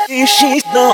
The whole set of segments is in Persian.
She's not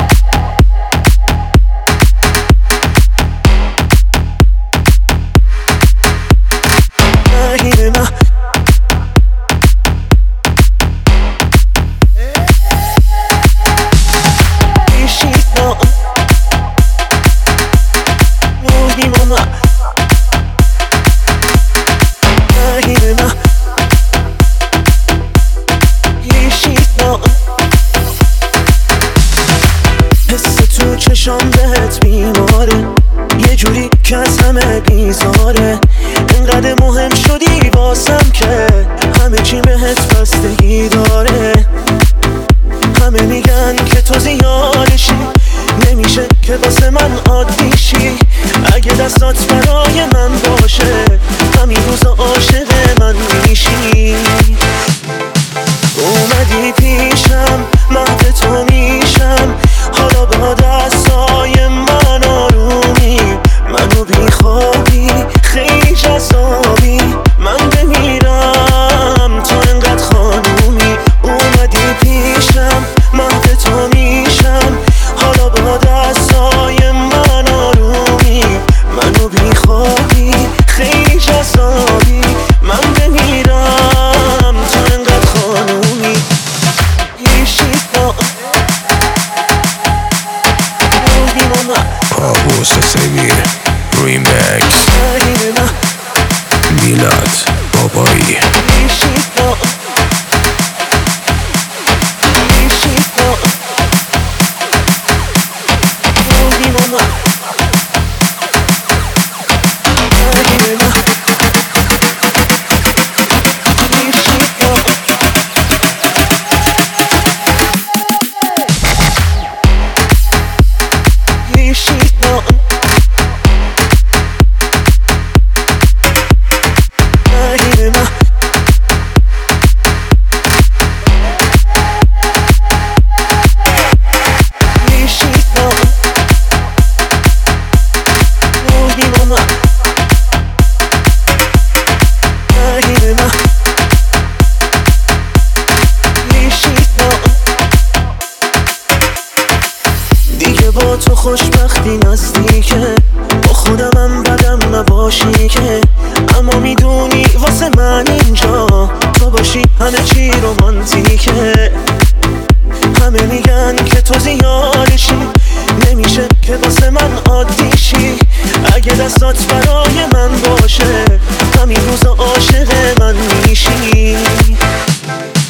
چشام بهت بیماره یه جوری که از همه بیزاره انقدر مهم شدی واسم که همه چی بهت بستگی داره همه میگن که تو زیادشی نمیشه که واسه من عادی شی اگه دستات برای من باشه همین روزا عاشق من میشی اومدی پیشم مهد تو میشم حالا با دستای من آرومی منو بیخوابی خیلی جذابی من بمیرم تو انقدر خانومی اومدی پیشم مهد تو میشم حالا با دستای من آرومی منو بیخوابی خیلی جذابی من بمیرم تو انقدر خانومی پاپوس سمیر ریمکس میلاد بابایی با تو خوشبختی نزدیکه با خودمم بدم نباشی که اما میدونی واسه من اینجا تو باشی همه چی رومانتیکه همه میگن که تو زیادشی نمیشه که واسه من عادی شی اگه دستات برای من باشه همین روزا عاشق من میشی